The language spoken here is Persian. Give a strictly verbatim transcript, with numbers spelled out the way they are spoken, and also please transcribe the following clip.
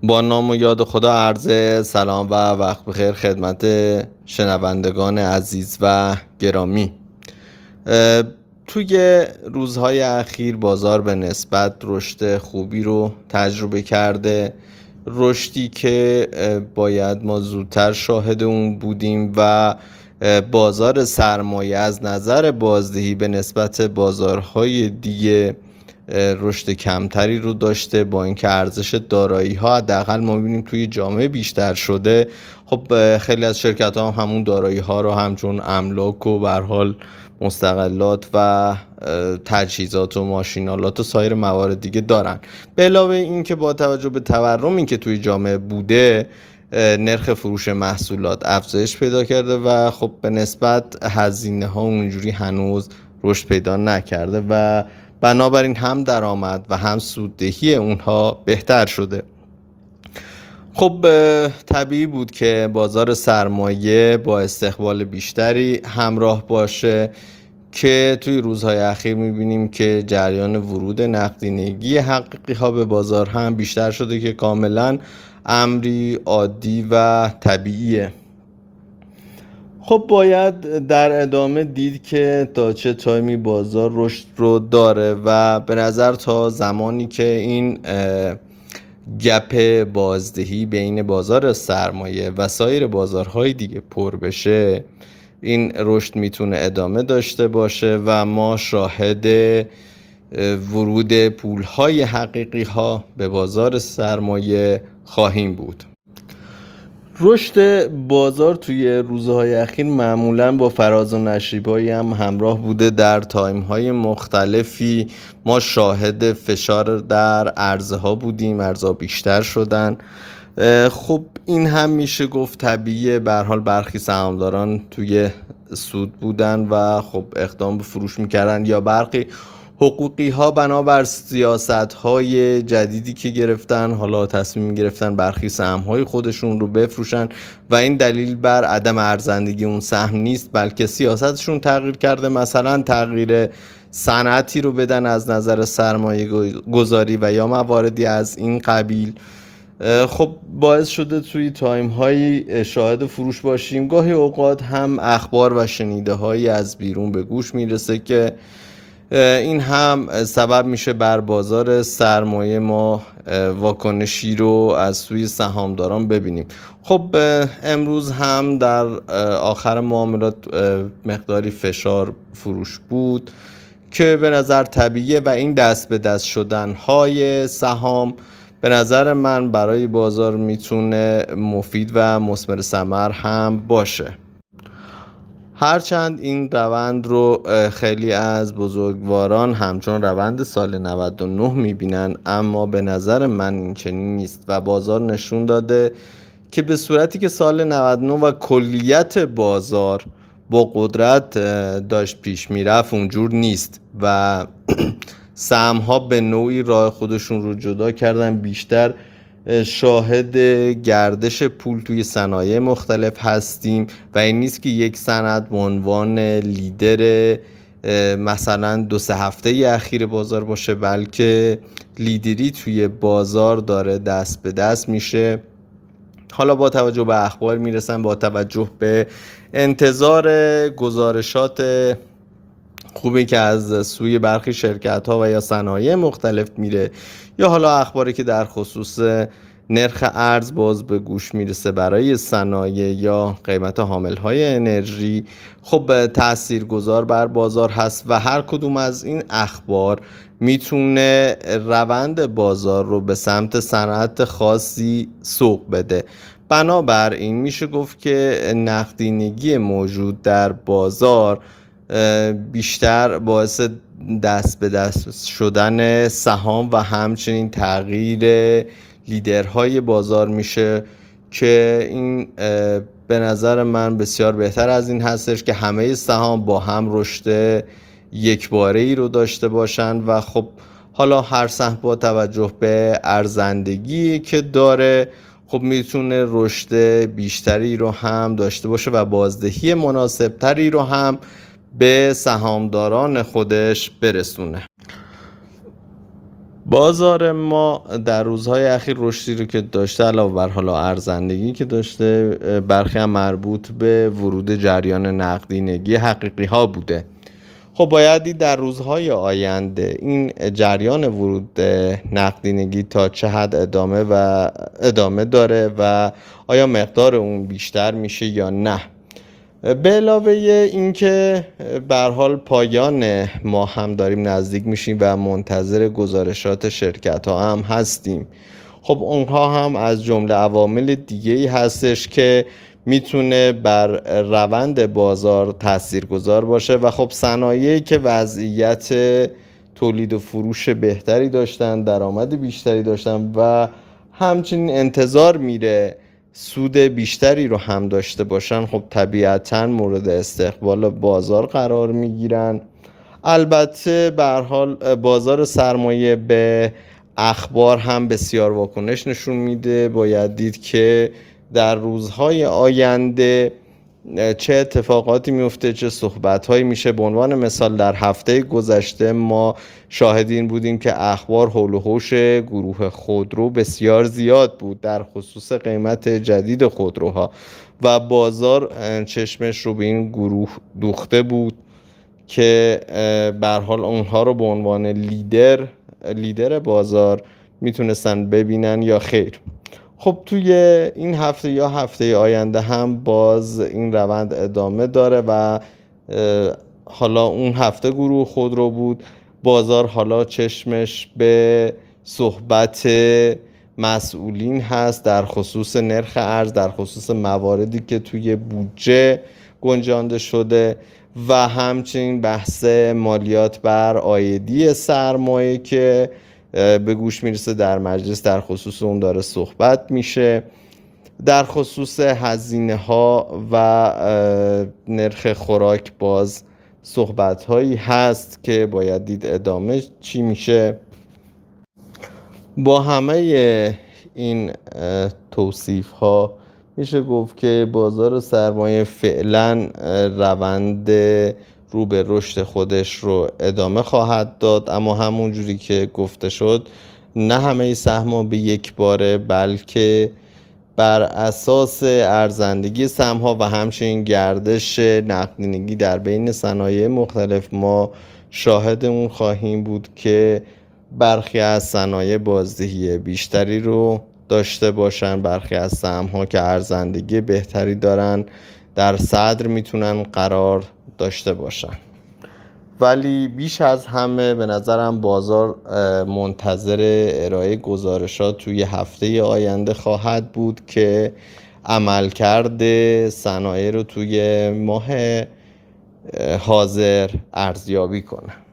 با نام و یاد خدا عرض سلام و وقت بخیر خدمت شنوندگان عزیز و گرامی. توی روزهای اخیر بازار به نسبت رشد خوبی رو تجربه کرده، رشدی که باید ما زودتر شاهد اون بودیم و بازار سرمایه از نظر بازدهی به نسبت بازارهای دیگه رشد کمتری رو داشته، با اینکه ارزش دارایی ها حداقل ما می‌بینیم توی جامعه بیشتر شده. خب خیلی از شرکت ها هم همون دارایی ها رو همچون املاک و به هر حال مستقلات و تجهیزات و ماشینالات و سایر موارد دیگه دارن. به علاوه این که با توجه به تورمی که توی جامعه بوده، نرخ فروش محصولات افزایش پیدا کرده و خب به نسبت هزینه ها اونجوری هنوز رشد پیدا نکرده و بنابراین هم درآمد و هم سوددهی اونها بهتر شده. خب طبیعی بود که بازار سرمایه با استقبال بیشتری همراه باشه که توی روزهای اخیر میبینیم که جریان ورود نقدینگی حقیقی ها به بازار هم بیشتر شده که کاملا امری عادی و طبیعیه. خب باید در ادامه دید که تا چه تایمی بازار رشد رو داره و به نظر تا زمانی که این گپ بازدهی بین بازار سرمایه و سایر بازارهای دیگه پر بشه، این رشد میتونه ادامه داشته باشه و ما شاهد ورود پولهای حقیقی ها به بازار سرمایه خواهیم بود. رشد بازار توی روزهای اخیر معمولاً با فراز و نشیب‌هایی هم همراه بوده. در تایم‌های مختلفی ما شاهد فشار در عرضه‌ها بودیم، عرضه‌ها بیشتر شدن. خب این هم میشه گفت طبیعیه، به هر حال برخی سهامداران توی سود بودن و خب اقدام به فروش میکردن، یا برخی حقوقی ها بنابر سیاست های جدیدی که گرفتن حالا تصمیم گرفتن برخی سهم های خودشون رو بفروشن و این دلیل بر عدم ارزندگی اون سهم نیست، بلکه سیاستشون تغییر کرده. مثلا تغییر صنعتی رو بدن از نظر سرمایه گذاری و یا مواردی از این قبیل. خب باعث شده توی تایم هایی شاهد فروش باشیم. گاهی اوقات هم اخبار و شنیده هایی از بیرون به گوش میرسه که این هم سبب میشه بر بازار سرمایه ما واکنشی رو از سوی سهامداران ببینیم. خب امروز هم در آخر معاملات مقداری فشار فروش بود که به نظر طبیعیه و این دست به دست شدن های سهام به نظر من برای بازار میتونه مفید و مثمر ثمر هم باشه. هرچند این روند رو خیلی از بزرگواران همچون روند سال نود و نه میبینن، اما به نظر من این چنین نیست و بازار نشون داده که به صورتی که سال نود و نه و کلیت بازار با قدرت داشت پیش میرفت اونجور نیست و سهم ها به نوعی راه خودشون رو جدا کردن. بیشتر شاهد گردش پول توی صنایع مختلف هستیم و این نیست که یک صنعت به عنوان لیدر مثلا دو سه هفته اخیر بازار باشه، بلکه لیدری توی بازار داره دست به دست میشه. حالا با توجه به اخبار میرسن، با توجه به انتظار گزارشات خوبی که از سوی برخی شرکت ها و یا صنایع مختلف میره، یا حالا اخباری که در خصوص نرخ ارز باز به گوش میرسه برای صنایع یا قیمت حامل های انرژی، خب تاثیرگذار بر بازار هست و هر کدوم از این اخبار میتونه روند بازار رو به سمت صنعت خاصی سوق بده. بنابراین میشه گفت که نقدینگی موجود در بازار بیشتر باعث دست به دست شدن سهام و همچنین تغییر لیدرهای بازار میشه که این به نظر من بسیار بهتر از این هستش که همه سهام با هم رشد یکباره‌ای رو داشته باشن و خب حالا هر سهم با توجه به ارزندگی که داره خب میتونه رشد بیشتری رو هم داشته باشه و بازدهی مناسبتری رو هم به سهامداران خودش برسونه. بازار ما در روزهای اخیر رشدی رو که داشته، علاوه بر حالا ارزندگی که داشته، برخی هم مربوط به ورود جریان نقدینگی حقیقی ها بوده. خب باید دید در روزهای آینده این جریان ورود نقدینگی تا چه حد ادامه و ادامه داره و آیا مقدار اون بیشتر میشه یا نه. به علاوه اینکه به هر حال پایان ما هم داریم نزدیک میشیم و منتظر گزارشات شرکت ها هم هستیم. خب اونها هم از جمله عوامل دیگه ای هستش که میتونه بر روند بازار تاثیرگذار باشه و خب صنایعی که وضعیت تولید و فروش بهتری داشتن، درآمد بیشتری داشتن و همچنین انتظار میره سود بیشتری رو هم داشته باشن، خب طبیعتاً مورد استقبال بازار قرار میگیرن. البته به هر حال بازار سرمایه به اخبار هم بسیار واکنش نشون میده. باید دید که در روزهای آینده چه اتفاقاتی میفته، چه صحبت‌هایی میشه. به عنوان مثال در هفته گذشته ما شاهدین بودیم که اخبار حول و حوش گروه خودرو بسیار زیاد بود در خصوص قیمت جدید خودروها و بازار چشمش رو به این گروه دوخته بود که به هر حال اونها رو به عنوان لیدر لیدر بازار میتونستن ببینن یا خیر. خب توی این هفته یا هفته آینده هم باز این روند ادامه داره و حالا اون هفته گروه خودرو بود، بازار حالا چشمش به صحبت مسئولین هست در خصوص نرخ ارز، در خصوص مواردی که توی بودجه گنجانده شده و همچنین بحث مالیات بر عایدی سرمایه که به گوش میرسه در مجلس در خصوص اون داره صحبت میشه. در خصوص هزینه ها و نرخ خوراک باز صحبت هایی هست که باید دید ادامه چی میشه. با همه این توصیف ها میشه گفت که بازار سرمایه فعلا روند رو به رشد خودش رو ادامه خواهد داد، اما همون جوری که گفته شد نه همه سهم‌ها به یک باره، بلکه بر اساس ارزندگی سهم‌ها و همچنین گردش نقدینگی در بین صنایع مختلف ما شاهد اون خواهیم بود که برخی از صنایع بازدهی بیشتری رو داشته باشن، برخی از سهم‌ها که ارزندگی بهتری دارن در صدر میتونن قرار داشته باشن. ولی بیش از همه به نظرم بازار منتظر ارائه گزارشات توی هفته آینده خواهد بود که عملکرد صنایع رو توی ماه حاضر ارزیابی کنه.